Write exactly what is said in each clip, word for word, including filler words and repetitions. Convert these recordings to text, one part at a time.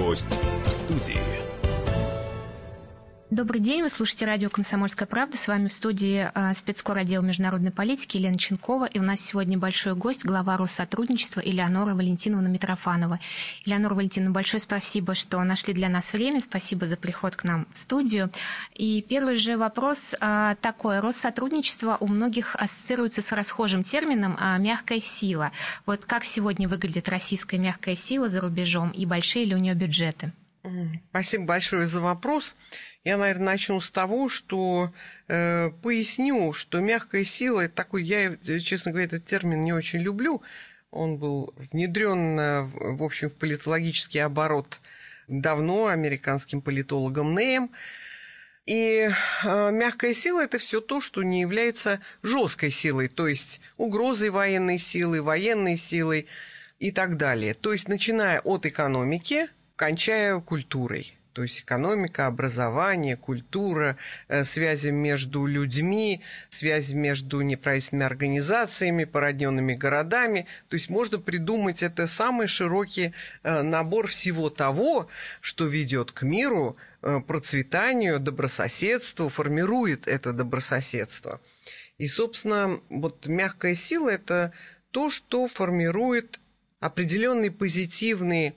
Гость в студии. Добрый день, вы слушаете радио «Комсомольская правда». С вами в студии э, спецкор отдела международной политики Елена Ченкова. И у нас сегодня большой гость, глава Россотрудничества Элеонора Валентиновна Митрофанова. Элеонора Валентиновна, большое спасибо, что нашли для нас время. Спасибо за приход к нам в студию. И первый же вопрос э, такой. Россотрудничество у многих ассоциируется с расхожим термином э, «мягкая сила». Вот как сегодня выглядит российская мягкая сила за рубежом и большие ли у нее бюджеты? Спасибо большое за вопрос. Я, наверное, начну с того, что э, поясню, что мягкая сила – это такой, я, честно говоря, этот термин не очень люблю. Он был внедрен, в общем, в политологический оборот давно американским политологом Неем. И э, мягкая сила – это все то, что не является жесткой силой, то есть угрозой военной силы, военной силой и так далее. То есть начиная от экономики, кончая культурой. То есть экономика, образование, культура, связи между людьми, связи между неправительственными организациями, породненными городами. То есть можно придумать это самый широкий набор всего того, что ведет к миру, процветанию, добрососедству, формирует это добрососедство. И, собственно, вот мягкая сила – это то, что формирует определенный позитивный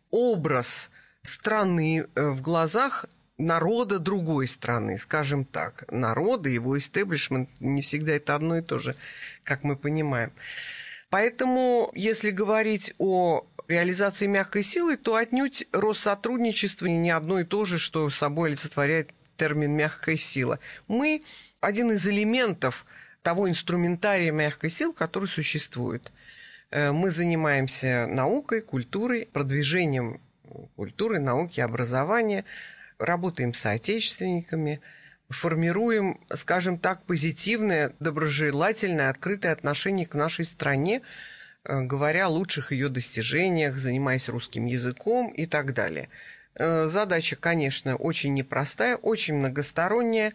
образ страны в глазах народа другой страны, скажем так. Народа, его истеблишмент, не всегда это одно и то же, как мы понимаем. Поэтому, если говорить о реализации мягкой силы, то отнюдь Россотрудничество не одно и то же, что собой олицетворяет термин «мягкая сила». Мы один из элементов того инструментария мягкой силы, который существует. Мы занимаемся наукой, культурой, продвижением культуры, науки, образования, работаем с соотечественниками, формируем, скажем так, позитивное, доброжелательное, открытое отношение к нашей стране, говоря о лучших ее достижениях, занимаясь русским языком и так далее. Задача, конечно, очень непростая, очень многосторонняя.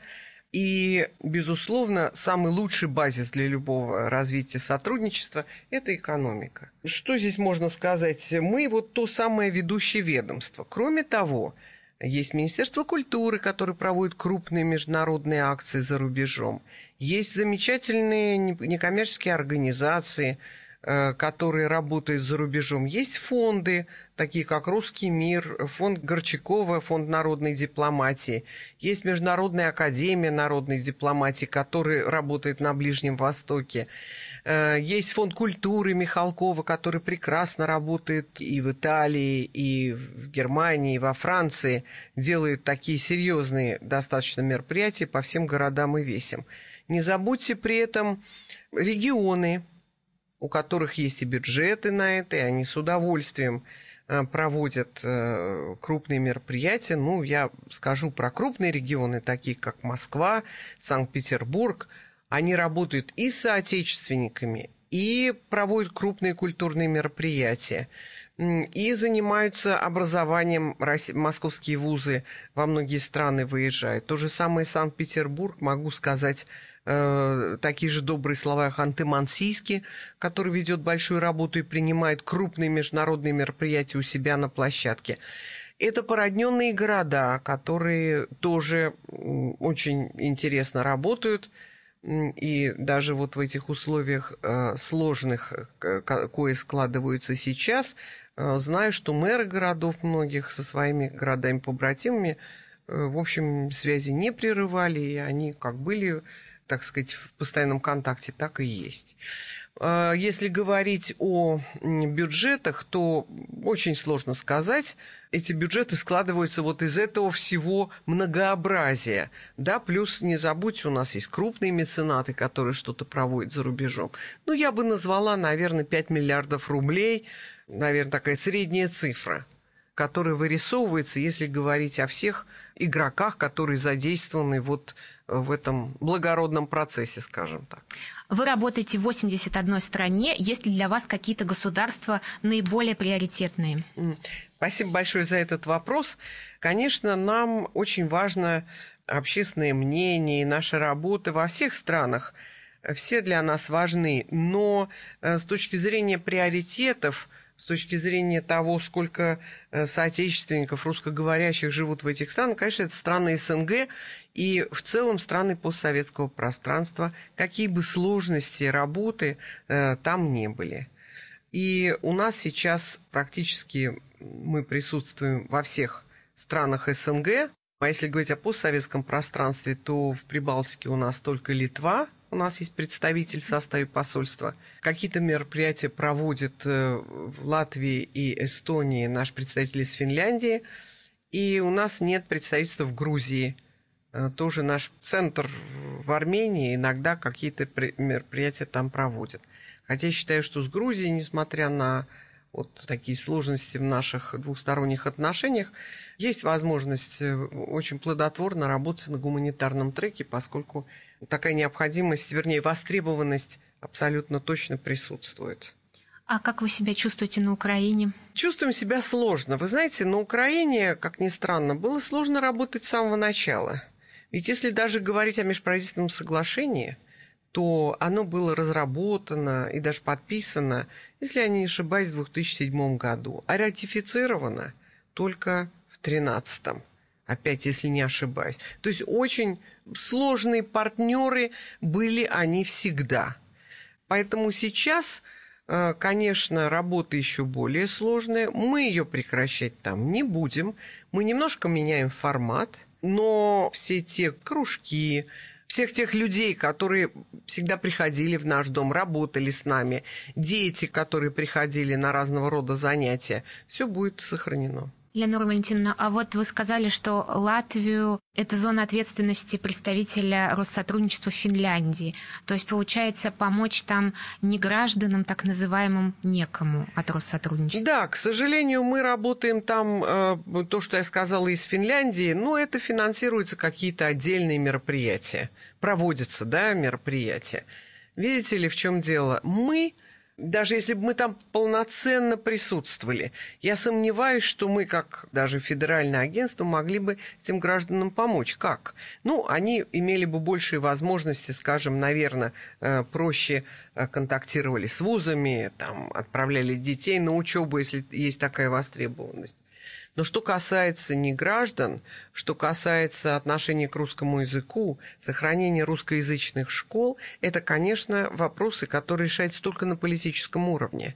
И, безусловно, самый лучший базис для любого развития сотрудничества – это экономика. Что здесь можно сказать? Мы вот то самое ведущее ведомство. Кроме того, есть Министерство культуры, которое проводит крупные международные акции за рубежом. Есть замечательные некоммерческие организации, которые работают за рубежом. Есть фонды, такие как «Русский мир», фонд Горчакова, фонд народной дипломатии. Есть Международная академия народной дипломатии, которая работает на Ближнем Востоке. Есть фонд культуры Михалкова, который прекрасно работает и в Италии, и в Германии, и во Франции. Делает такие серьезные достаточно мероприятия по всем городам и весям. Не забудьте при этом регионы, у которых есть и бюджеты на это, и они с удовольствием проводят крупные мероприятия. Ну, я скажу про крупные регионы, такие как Москва, Санкт-Петербург. Они работают и с соотечественниками, и проводят крупные культурные мероприятия, и занимаются образованием. Московские вузы во многие страны выезжают. То же самое Санкт-Петербург, могу сказать, такие же добрые слова о Ханты-Мансийске, который ведет большую работу и принимает крупные международные мероприятия у себя на площадке. Это породненные города, которые тоже очень интересно работают. И даже вот в этих условиях сложных, кое складываются сейчас, знаю, что мэры городов многих со своими городами-побратимами, в общем, связи не прерывали, и они как были, так сказать, в постоянном контакте, так и есть. Если говорить о бюджетах, то очень сложно сказать. Эти бюджеты складываются вот из этого всего многообразия. Да, плюс, не забудьте, у нас есть крупные меценаты, которые что-то проводят за рубежом. Ну, я бы назвала, наверное, пять миллиардов рублей, наверное, такая средняя цифра, которая вырисовывается, если говорить о всех игроках, которые задействованы вот в этом благородном процессе, скажем так. Вы работаете в восьмидесяти одной стране. Есть ли для вас какие-то государства наиболее приоритетные? Спасибо большое за этот вопрос. Конечно, нам очень важно общественное мнение и наша работа во всех странах. Все для нас важны, но с точки зрения приоритетов, с точки зрения того, сколько соотечественников русскоговорящих живут в этих странах, конечно, это страны СНГ и в целом страны постсоветского пространства, какие бы сложности работы э, там не были. И у нас сейчас практически мы присутствуем во всех странах СНГ. А если говорить о постсоветском пространстве, то в Прибалтике у нас только Литва. У нас есть представитель в составе посольства. Какие-то мероприятия проводят в Латвии и Эстонии наш представитель из Финляндии. И у нас нет представительства в Грузии. Тоже наш центр в Армении иногда какие-то мероприятия там проводят. Хотя я считаю, что с Грузией, несмотря на вот такие сложности в наших двухсторонних отношениях, есть возможность очень плодотворно работать на гуманитарном треке, поскольку такая необходимость, вернее, востребованность абсолютно точно присутствует. А как вы себя чувствуете на Украине? Чувствуем себя сложно. Вы знаете, на Украине, как ни странно, было сложно работать с самого начала. Ведь если даже говорить о межправительственном соглашении, то оно было разработано и даже подписано, если я не ошибаюсь, в две тысячи седьмом году, а ратифицировано только в две тысячи тринадцатом. Опять, если не ошибаюсь. То есть очень сложные партнеры были они всегда. Поэтому сейчас, конечно, работа еще более сложная. Мы ее прекращать там не будем. Мы немножко меняем формат, но все те кружки, всех тех людей, которые всегда приходили в наш дом, работали с нами, дети, которые приходили на разного рода занятия, все будет сохранено. Элеонора Валентиновна, а вот вы сказали, что Латвию – это зона ответственности представителя Россотрудничества в Финляндии. То есть, получается, помочь там не гражданам, так называемым, некому от Россотрудничества. Да, к сожалению, мы работаем там, э, то, что я сказала, из Финляндии, но это финансируются какие-то отдельные мероприятия. Проводятся, да, мероприятия. Видите ли, в чем дело? Мы... Даже если бы мы там полноценно присутствовали, я сомневаюсь, что мы, как даже федеральное агентство, могли бы этим гражданам помочь. Как? Ну, они имели бы большие возможности, скажем, наверное, проще контактировали с вузами, там, отправляли детей на учебу, если есть такая востребованность. Но что касается не граждан, что касается отношения к русскому языку, сохранения русскоязычных школ, это, конечно, вопросы, которые решаются только на политическом уровне.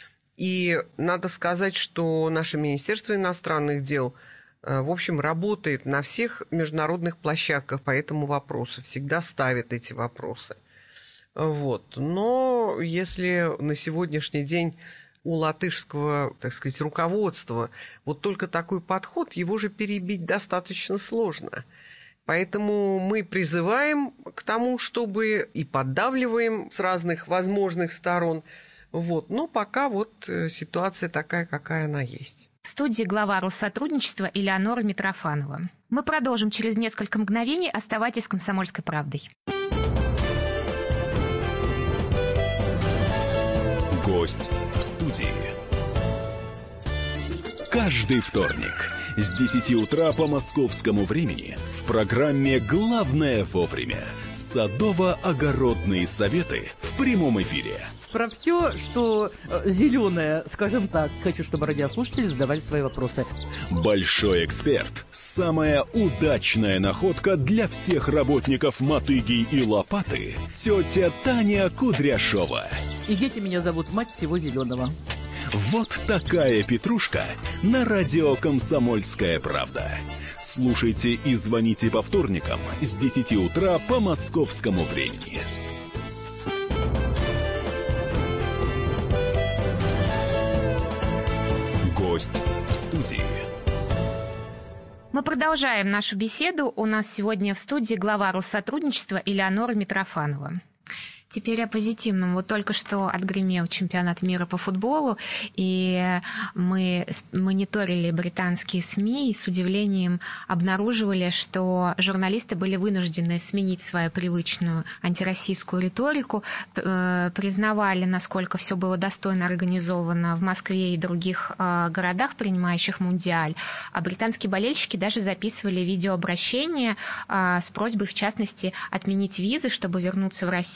И надо сказать, что наше Министерство иностранных дел, в общем, работает на всех международных площадках по этому вопросу, всегда ставит эти вопросы. Вот. Но если на сегодняшний день у латышского, так сказать, руководства вот только такой подход, его же перебить достаточно сложно. Поэтому мы призываем к тому, чтобы и поддавливаем с разных возможных сторон. Вот. Но пока вот ситуация такая, какая она есть. В студии глава Россотрудничества Элеонора Митрофанова. Мы продолжим через несколько мгновений. Оставайтесь с «Комсомольской правдой». Гость в студии. Каждый вторник с десяти утра по московскому времени в программе «Главное вовремя» садово-огородные советы в прямом эфире. Про все, что зеленое, скажем так, хочу, чтобы радиослушатели задавали свои вопросы. Большой эксперт. Самая удачная находка для всех работников мотыги и лопаты. Тетя Таня Кудряшова. И дети меня зовут мать всего зеленого. Вот такая петрушка на радио «Комсомольская правда». Слушайте и звоните по вторникам с десяти утра по московскому времени. Гость в студии. Мы продолжаем нашу беседу. У нас сегодня в студии глава Россотрудничества Элеонора Митрофанова. Теперь о позитивном. Вот только что отгремел чемпионат мира по футболу, и мы мониторили британские СМИ и с удивлением обнаруживали, что журналисты были вынуждены сменить свою привычную антироссийскую риторику, признавали, насколько все было достойно организовано в Москве и других городах, принимающих Мундиаль. А британские болельщики даже записывали видеообращение с просьбой, в частности, отменить визы, чтобы вернуться в Россию,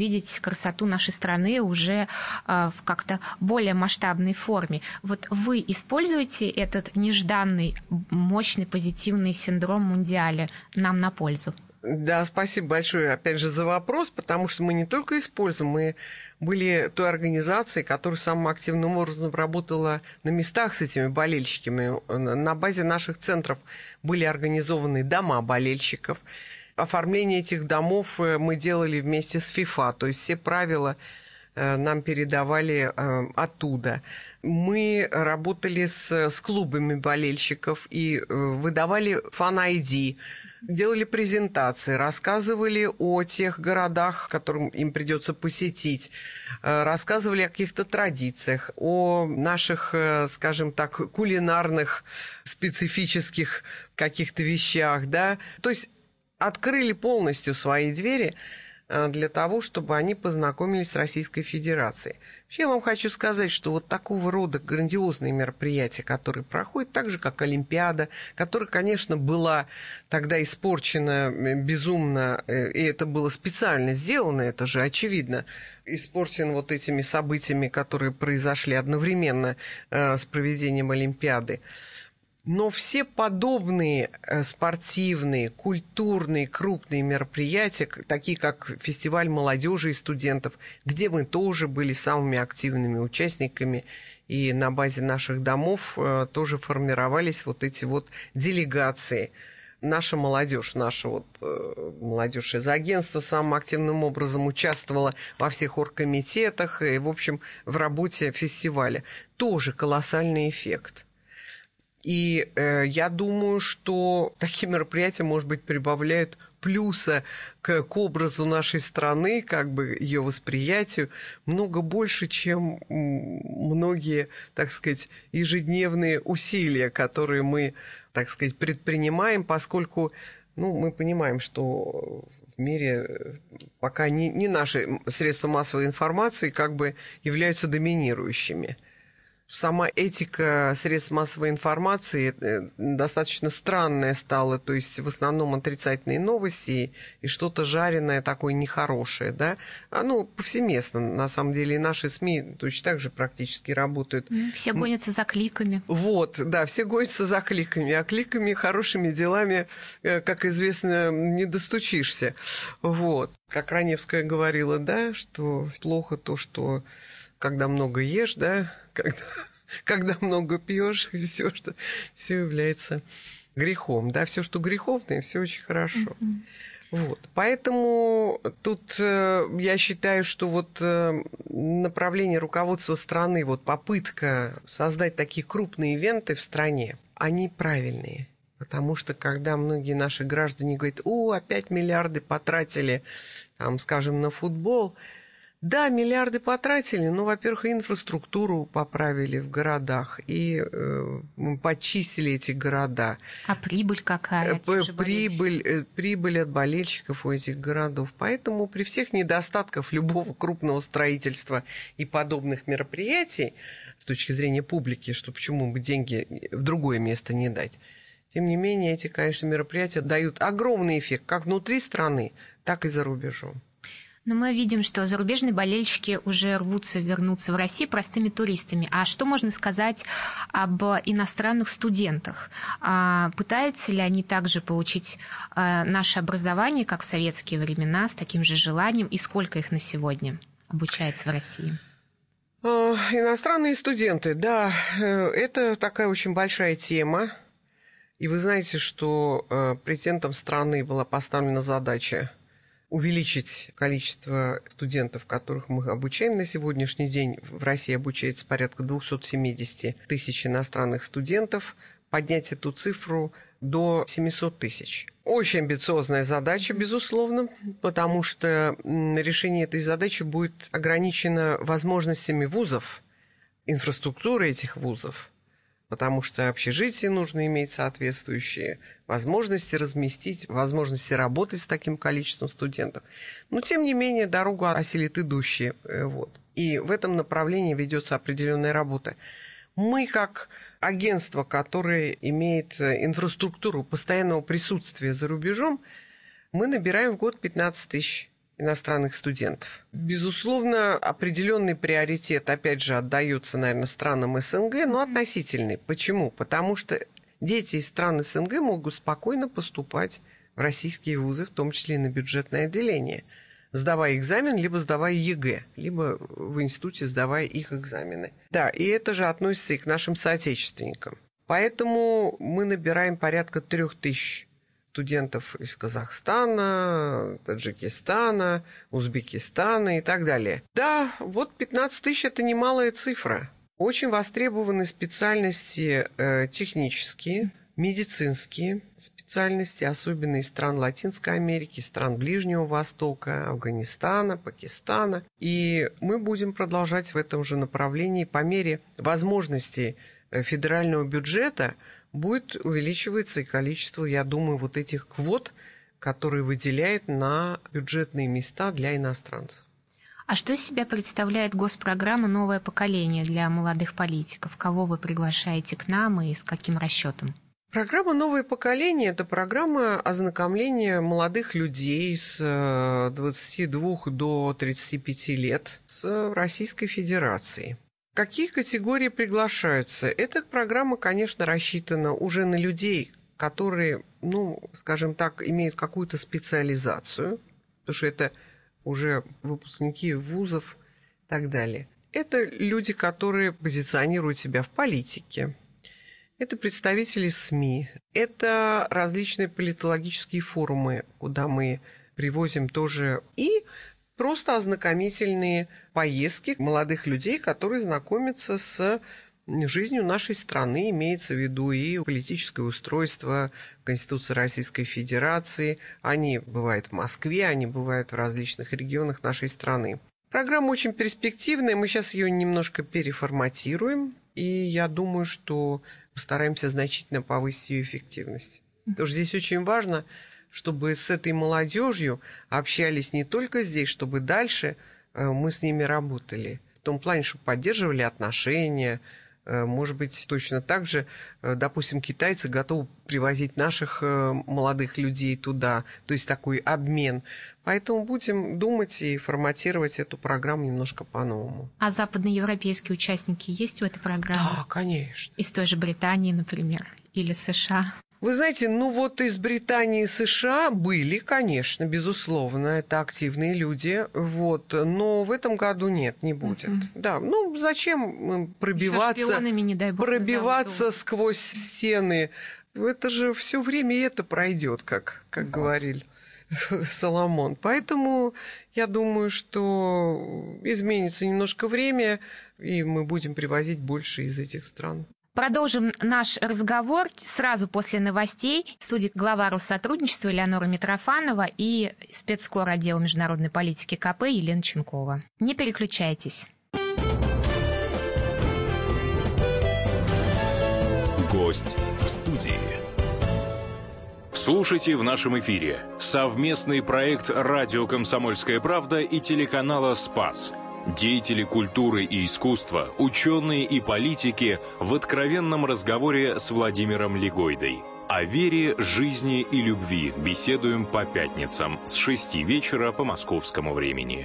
увидеть красоту нашей страны уже в как-то более масштабной форме. Вот вы используете этот нежданный, мощный, позитивный синдром Мундиаля нам на пользу? Да, спасибо большое, опять же, за вопрос, потому что мы не только используем, мы были той организацией, которая самым активным образом работала на местах с этими болельщиками. На базе наших центров были организованы дома болельщиков. Оформление этих домов мы делали вместе с ФИФА, то есть все правила нам передавали оттуда. Мы работали с, с клубами болельщиков и выдавали фан-ай ди, делали презентации, рассказывали о тех городах, которым им придется посетить, рассказывали о каких-то традициях, о наших, скажем так, кулинарных специфических каких-то вещах, да, то есть открыли полностью свои двери для того, чтобы они познакомились с Российской Федерацией. Вообще я вам хочу сказать, что вот такого рода грандиозные мероприятия, которые проходят, так же, как Олимпиада, которая, конечно, была тогда испорчена безумно, и это было специально сделано, это же очевидно, испорчен вот этими событиями, которые произошли одновременно с проведением Олимпиады. Но все подобные спортивные, культурные, крупные мероприятия, такие как фестиваль молодежи и студентов, где мы тоже были самыми активными участниками, и на базе наших домов тоже формировались вот эти вот делегации. Наша молодежь, наша вот молодежь из агентства самым активным образом участвовала во всех оргкомитетах и, в общем, в работе фестиваля. Тоже колоссальный эффект. И э, я думаю, что такие мероприятия, может быть, прибавляют плюса к, к образу нашей страны, как бы ее восприятию, много больше, чем многие, так сказать, ежедневные усилия, которые мы, так сказать, предпринимаем, поскольку, ну, мы понимаем, что в мире пока не, не наши средства массовой информации как бы являются доминирующими. Сама этика средств массовой информации достаточно странная стала, то есть в основном отрицательные новости и что-то жареное такое нехорошее, да. А, ну, повсеместно, на самом деле, и наши СМИ точно так же практически работают. Все гонятся за кликами. Вот, да, все гонятся за кликами, а кликами, хорошими делами, как известно, не достучишься. Вот. Как Раневская говорила, да, что плохо то, что когда много ешь, да, когда, когда много пьешь, все, что все является грехом, да, все, что греховное, все очень хорошо. Mm-hmm. Вот. Поэтому тут э, я считаю, что вот э, направление руководства страны, вот попытка создать такие крупные ивенты в стране, они правильные. Потому что когда многие наши граждане говорят: о, опять миллиарды потратили, там, скажем, на футбол. Да, миллиарды потратили, но, во-первых, и инфраструктуру поправили в городах, и э, почистили эти города. А прибыль какая? Прибыль, прибыль от болельщиков у этих городов. Поэтому при всех недостатках любого крупного строительства и подобных мероприятий, с точки зрения публики, что почему бы деньги в другое место не дать, тем не менее, эти, конечно, мероприятия дают огромный эффект как внутри страны, так и за рубежом. Но мы видим, что зарубежные болельщики уже рвутся вернуться в Россию простыми туристами. А что можно сказать об иностранных студентах? Пытаются ли они также получить наше образование, как в советские времена, с таким же желанием? И сколько их на сегодня обучается в России? Иностранные студенты, да, это такая очень большая тема. И вы знаете, что президентом страны была поставлена задача увеличить количество студентов, которых мы обучаем на сегодняшний день. В России обучается порядка двести семьдесят тысяч иностранных студентов, поднять эту цифру до семьсот тысяч. Очень амбициозная задача, безусловно, потому что решение этой задачи будет ограничено возможностями вузов, инфраструктурой этих вузов, потому что общежитие нужно иметь соответствующие возможности разместить, возможности работать с таким количеством студентов. Но, тем не менее, дорогу осилит идущие. Вот. И в этом направлении ведется определенная работа. Мы, как агентство, которое имеет инфраструктуру постоянного присутствия за рубежом, мы набираем в год пятнадцать тысяч иностранных студентов. Безусловно, определенный приоритет, опять же, отдается, наверное, странам СНГ, но относительный. Почему? Потому что дети из стран СНГ могут спокойно поступать в российские вузы, в том числе и на бюджетное отделение, сдавая экзамен, либо сдавая ЕГЭ, либо в институте сдавая их экзамены. Да, и это же относится и к нашим соотечественникам. Поэтому мы набираем порядка трех тысяч студентов из Казахстана, Таджикистана, Узбекистана и так далее. Да, вот пятнадцать тысяч – это немалая цифра. Очень востребованы специальности э, технические, медицинские специальности, особенно из стран Латинской Америки, стран Ближнего Востока, Афганистана, Пакистана. И мы будем продолжать в этом же направлении по мере возможностей федерального бюджета. Будет увеличиваться и количество, я думаю, вот этих квот, которые выделяют на бюджетные места для иностранцев. А что из себя представляет госпрограмма «Новое поколение» для молодых политиков? Кого вы приглашаете к нам и с каким расчетом? Программа «Новое поколение» – это программа ознакомления молодых людей с двадцати двух до тридцати пяти лет с Российской Федерацией. Какие категории приглашаются? Эта программа, конечно, рассчитана уже на людей, которые, ну, скажем так, имеют какую-то специализацию, потому что это уже выпускники вузов и так далее. Это люди, которые позиционируют себя в политике. Это представители СМИ. Это различные политологические форумы, куда мы привозим тоже и просто ознакомительные поездки молодых людей, которые знакомятся с жизнью нашей страны, имеется в виду и политическое устройство, Конституция Российской Федерации. Они бывают в Москве, они бывают в различных регионах нашей страны. Программа очень перспективная, мы сейчас ее немножко переформатируем, и я думаю, что постараемся значительно повысить ее эффективность. Потому что здесь очень важно, чтобы с этой молодежью общались не только здесь, чтобы дальше мы с ними работали. В том плане, чтобы поддерживали отношения. Может быть, точно так же, допустим, китайцы готовы привозить наших молодых людей туда. То есть такой обмен. Поэтому будем думать и форматировать эту программу немножко по-новому. А западноевропейские участники есть в этой программе? Да, конечно. Из той же Британии, например, или США? Вы знаете, ну вот из Британии и США были, конечно, безусловно, это активные люди, вот, но в этом году нет, не будет. Uh-huh. Да, ну зачем пробиваться, шпионами, не дай бог, пробиваться сквозь стены? Это же все время это пройдет, как, как говорил Соломон. Поэтому я думаю, что изменится немножко время, и мы будем привозить больше из этих стран. Продолжим наш разговор сразу после новостей. В студии глава Россотрудничества Элеонора Митрофанова и спецкор отдела международной политики ка пэ Елена Ченкова. Не переключайтесь. Гость в студии. Слушайте в нашем эфире совместный проект «Радио Комсомольская правда» и телеканала «Спас». Деятели культуры и искусства, ученые и политики в откровенном разговоре с Владимиром Легойдой. О вере, жизни и любви беседуем по пятницам с шести вечера по московскому времени.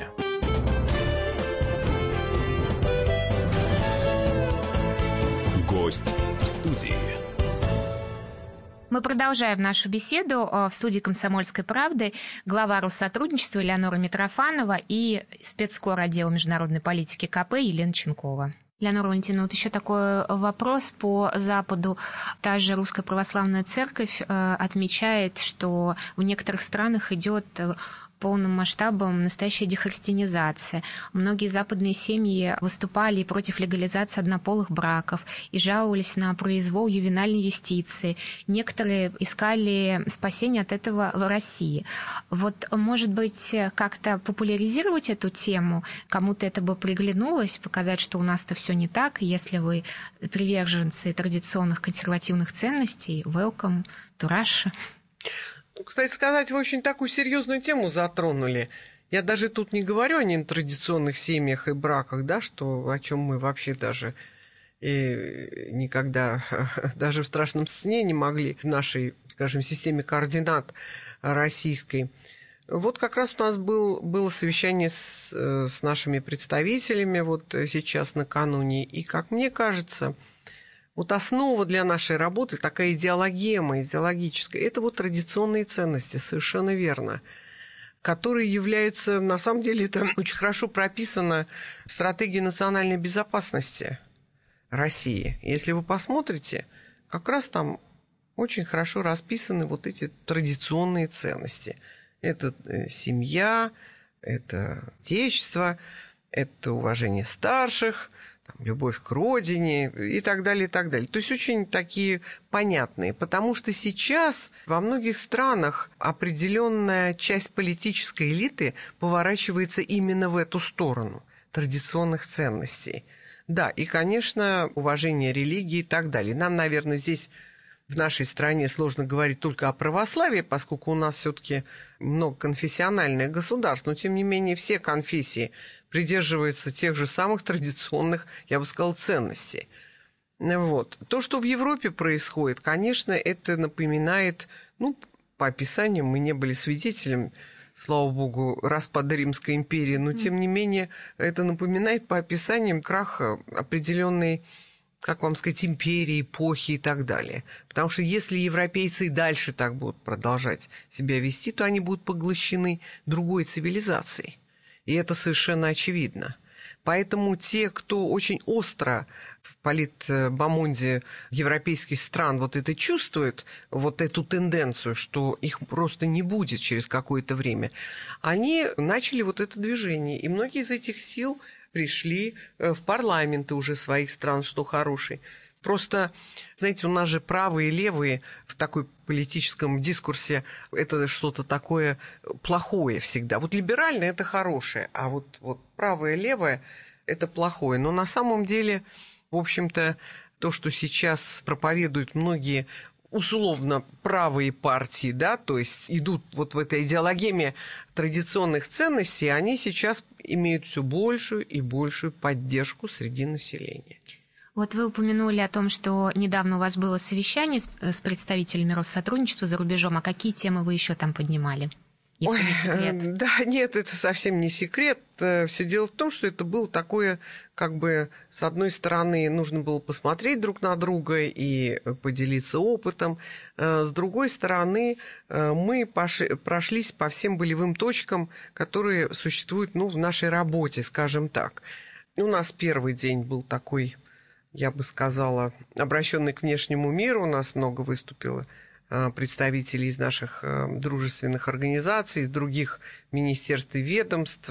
Гость в студии. Мы продолжаем нашу беседу. В студии «Комсомольской правды» глава Россотрудничества Элеонора Митрофанова и спецкор отдела международной политики ка пэ Елена Ченкова. Элеонора Валентиновна, вот еще такой вопрос по Западу. Та же Русская Православная Церковь отмечает, что в некоторых странах идет полным масштабом настоящая дехристианизация. Многие западные семьи выступали против легализации однополых браков и жаловались на произвол ювенальной юстиции. Некоторые искали спасения от этого в России. Вот, может быть, как-то популяризировать эту тему? Кому-то это бы приглянулось, показать, что у нас-то все не так. Если вы приверженцы традиционных консервативных ценностей, welcome to Russia. Кстати сказать, вы очень такую серьезную тему затронули. Я даже тут не говорю о нетрадиционных семьях и браках, да, что, о чем мы вообще даже и никогда, даже в страшном сне не могли в нашей, скажем, системе координат российской Вот как раз у нас был, было совещание с, с нашими представителями вот сейчас накануне, и, как мне кажется, вот основа для нашей работы, такая идеологема, идеологическая, это вот традиционные ценности, совершенно верно, которые являются, на самом деле, это очень хорошо прописано в стратегии национальной безопасности России. Если вы посмотрите, как раз там очень хорошо расписаны вот эти традиционные ценности. Это семья, это отечество, это уважение старших, там, любовь к родине и так далее, и так далее. То есть очень такие понятные, потому что сейчас во многих странах определенная часть политической элиты поворачивается именно в эту сторону традиционных ценностей. Да, и, конечно, уважение религии и так далее. Нам, наверное, здесь в нашей стране сложно говорить только о православии, поскольку у нас все-таки многоконфессиональное государство, но, тем не менее, все конфессии придерживаются тех же самых традиционных, я бы сказала, ценностей. Вот. То, что в Европе происходит, конечно, это напоминает, ну, по описанию мы не были свидетелем, слава богу, распада Римской империи, но, тем не менее, это напоминает по описаниям краха определенной, как вам сказать, империи, эпохи и так далее. Потому что если европейцы и дальше так будут продолжать себя вести, то они будут поглощены другой цивилизацией. И это совершенно очевидно. Поэтому те, кто очень остро в политбомонде европейских стран вот это чувствует, вот эту тенденцию, что их просто не будет через какое-то время, они начали вот это движение. И многие из этих сил пришли в парламенты уже своих стран, что хороший. Просто, знаете, у нас же правые и левые в такой политическом дискурсе это что-то такое плохое всегда. Вот либеральное – это хорошее, а вот, вот правое и левое – это плохое. Но на самом деле, в общем-то, то, что сейчас проповедуют многие условно правые партии, да, то есть идут вот в этой идеологеме традиционных ценностей, они сейчас имеют все большую и большую поддержку среди населения. Вот вы упомянули о том, что недавно у вас было совещание с, с представителями Россотрудничества за рубежом. А какие темы вы еще там поднимали? Если Ой, не секрет. Да, нет, это совсем не секрет. Все дело в том, что это было такое, как бы, с одной стороны, нужно было посмотреть друг на друга и поделиться опытом. С другой стороны, мы пошли, прошлись по всем болевым точкам, которые существуют, ну, в нашей работе, скажем так. У нас первый день был такой, я бы сказала, обращенный к внешнему миру. У нас много выступило представителей из наших дружественных организаций, из других министерств и ведомств.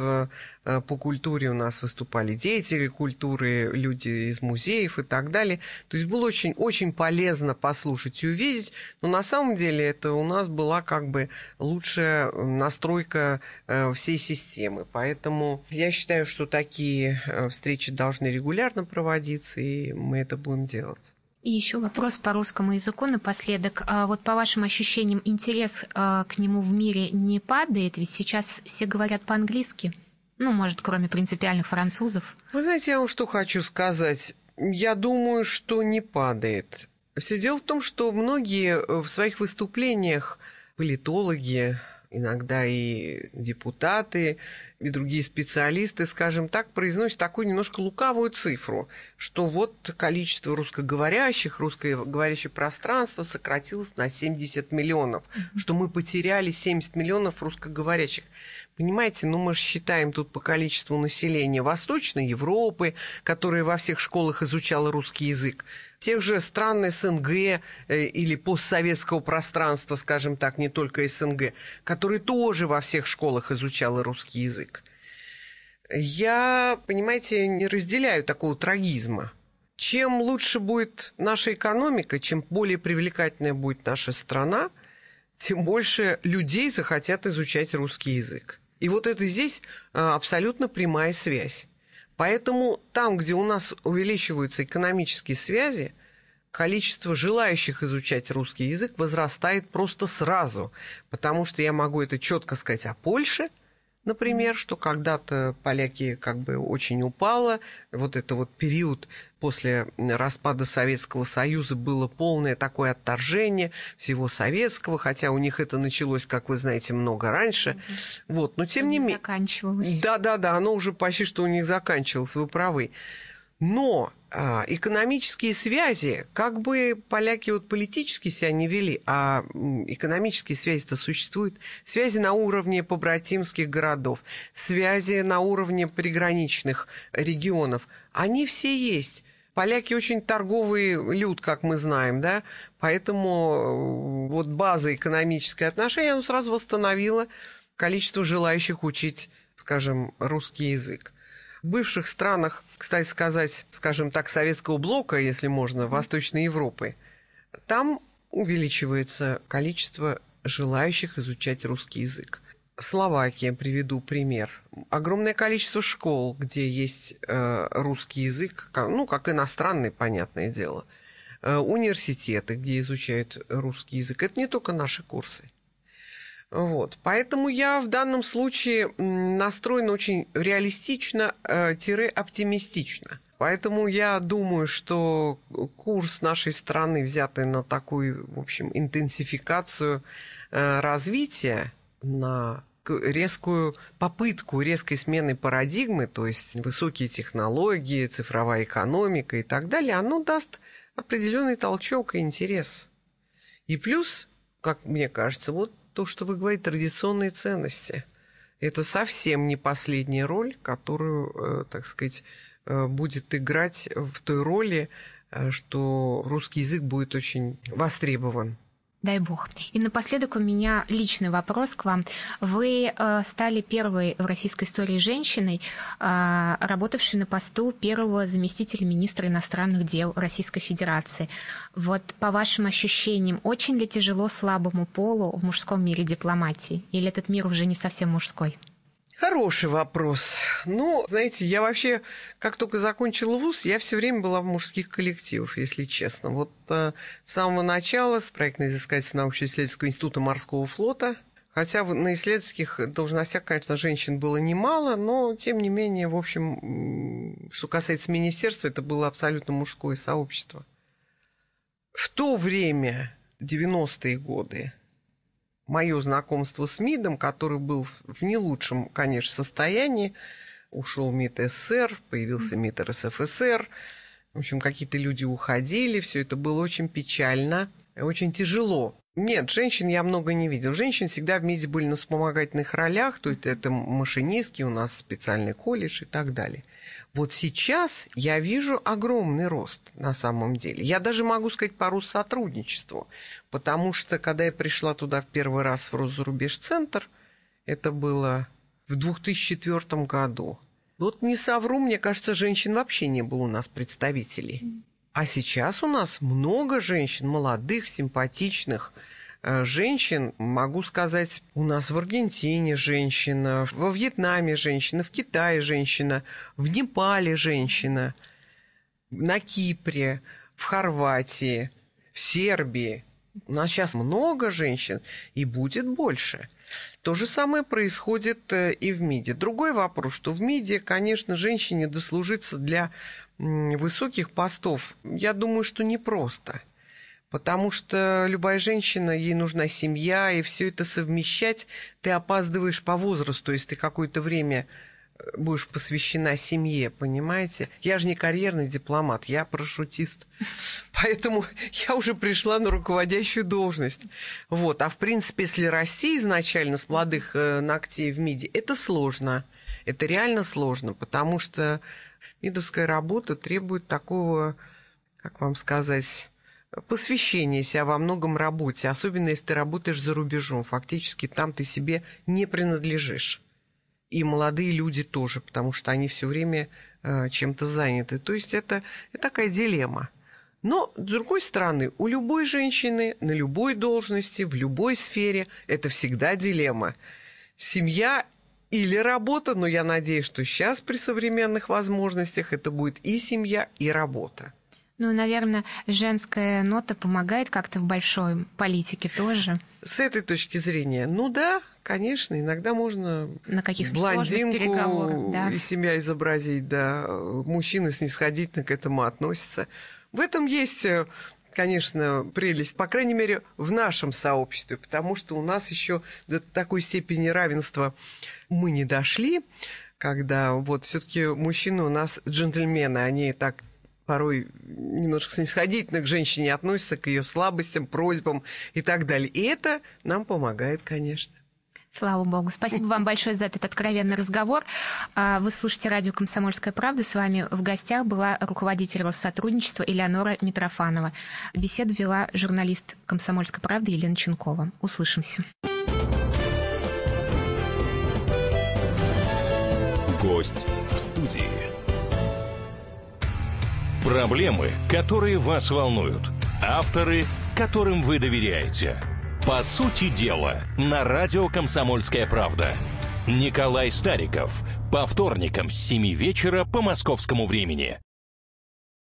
По культуре у нас выступали деятели культуры, люди из музеев и так далее. То есть было очень, очень полезно послушать и увидеть, но на самом деле это у нас была как бы лучшая настройка всей системы. Поэтому я считаю, что такие встречи должны регулярно проводиться, и мы это будем делать. И еще вопрос по русскому языку напоследок. А вот по вашим ощущениям, интерес а, к нему в мире не падает? Ведь сейчас все говорят по-английски. Ну, может, кроме принципиальных французов. Вы знаете, я вам что хочу сказать. Я думаю, что не падает. Все дело в том, что многие в своих выступлениях, политологи, иногда и депутаты, и другие специалисты, скажем так, произносят такую немножко лукавую цифру, что вот количество русскоговорящих, русскоговорящее пространство сократилось на семьдесят миллионов, mm-hmm. что мы потеряли семьдесят миллионов русскоговорящих. Понимаете, ну мы же считаем тут по количеству населения Восточной Европы, которая во всех школах изучала русский язык, тех же стран СНГ э, или постсоветского пространства, скажем так, не только СНГ, которые тоже во всех школах изучала русский язык. Я, понимаете, не разделяю такого трагизма. Чем лучше будет наша экономика, чем более привлекательная будет наша страна, тем больше людей захотят изучать русский язык. И вот это здесь абсолютно прямая связь. Поэтому там, где у нас увеличиваются экономические связи, количество желающих изучать русский язык возрастает просто сразу. Потому что я могу это четко сказать о Польше, например, что когда-то поляки как бы очень упало, вот это вот период после распада Советского Союза было полное такое отторжение всего советского, хотя у них это началось, как вы знаете, много раньше. Mm-hmm. Вот, но тем не менее... Заканчивалось. Да-да-да, оно уже почти что у них заканчивалось, вы правы. Но а, экономические связи, как бы поляки вот политически себя не вели, а экономические связи-то существуют. Связи на уровне побратимских городов, связи на уровне приграничных регионов. Они все есть. Поляки очень торговый люд, как мы знаем, да, поэтому вот база экономическое отношение, оно сразу восстановило количество желающих учить, скажем, русский язык. В бывших странах, кстати сказать, скажем так, советского блока, если можно, Восточной Европы, там увеличивается количество желающих изучать русский язык. Словакия, приведу пример. Огромное количество школ, где есть э, русский язык, как, ну, как иностранный, понятное дело. Э, университеты, где изучают русский язык. Это не только наши курсы. Вот. Поэтому я в данном случае настроена очень реалистично-оптимистично. Поэтому я думаю, что курс нашей страны, взятый на такую, в общем, интенсификацию э, развития, на резкую попытку резкой смены парадигмы, то есть высокие технологии, цифровая экономика и так далее, оно даст определенный толчок и интерес. И плюс, как мне кажется, вот то, что вы говорите, традиционные ценности. Это совсем не последняя роль, которую, так сказать, будет играть в той роли, что русский язык будет очень востребован. Дай бог. И напоследок у меня личный вопрос к вам. Вы э, стали первой в российской истории женщиной, э, работавшей на посту первого заместителя министра иностранных дел Российской Федерации. Вот по вашим ощущениям, очень ли тяжело слабому полу в мужском мире дипломатии? Или этот мир уже не совсем мужской? Хороший вопрос. Ну, знаете, я вообще, как только закончила вуз, я все время была в мужских коллективах, если честно. Вот э, с самого начала, с проектно-изыскательного научно-исследовательского института морского флота, хотя на исследовательских должностях, конечно, женщин было немало, но, тем не менее, в общем, что касается министерства, это было абсолютно мужское сообщество. В то время, девяностые годы, мое знакомство с МИДом, который был в не лучшем, конечно, состоянии, ушел МИД СССР, появился МИД РСФСР, в общем, какие-то люди уходили, все это было очень печально, очень тяжело. Нет, женщин я много не видел. Женщины всегда в МИДе были на вспомогательных ролях, то есть это машинистки, у нас специальный колледж и так далее. Вот сейчас я вижу огромный рост на самом деле. Я даже могу сказать по Россотрудничеству, потому что, когда я пришла туда в первый раз в Россзарубежцентр, это было в две тысячи четвёртом году. Вот не совру, мне кажется, женщин вообще не было у нас представителей. А сейчас у нас много женщин, молодых, симпатичных женщин. Могу сказать, у нас в Аргентине женщина, во Вьетнаме женщина, в Китае женщина, в Непале женщина, на Кипре, в Хорватии, в Сербии. У нас сейчас много женщин, и будет больше. То же самое происходит и в МИДе. Другой вопрос, что в МИДе, конечно, женщине дослужиться для высоких постов, я думаю, что непросто. Потому что любая женщина, ей нужна семья, и все это совмещать, ты опаздываешь по возрасту, если ты какое-то время будешь посвящена семье, понимаете? Я же не карьерный дипломат, я парашютист. Поэтому я уже пришла на руководящую должность. Вот. А в принципе, если расти изначально с молодых ногтей в МИДе, это сложно. Это реально сложно, потому что МИДовская работа требует такого, как вам сказать, посвящения себя во многом работе, особенно если ты работаешь за рубежом. Фактически там ты себе не принадлежишь. И молодые люди тоже, потому что они все время э, чем-то заняты. То есть это, это такая дилемма. Но, с другой стороны, у любой женщины, на любой должности, в любой сфере, это всегда дилемма. Семья или работа, но я надеюсь, что сейчас при современных возможностях это будет и семья, и работа. Ну, наверное, женская нота помогает как-то в большой политике тоже. С этой точки зрения, ну да, конечно, иногда можно на каких-то сложных переговорах, да, и себя изобразить, да. Мужчины снисходительно к этому относятся. В этом есть, конечно, прелесть, по крайней мере, в нашем сообществе, потому что у нас еще до такой степени равенства мы не дошли, когда вот все-таки мужчины у нас джентльмены, они так порой немножко снисходительно к женщине относятся, к ее слабостям, просьбам и так далее. И это нам помогает, конечно. Слава богу. Спасибо вам большое за этот откровенный разговор. Вы слушаете радио «Комсомольская правда». С вами в гостях была руководитель Россотрудничества Элеонора Митрофанова. Беседу вела журналист «Комсомольской правды» Елена Ченкова. Услышимся. Гость в студии. Проблемы, которые вас волнуют. Авторы, которым вы доверяете. По сути дела, на радио «Комсомольская правда». Николай Стариков. По вторникам с семи вечера по московскому времени.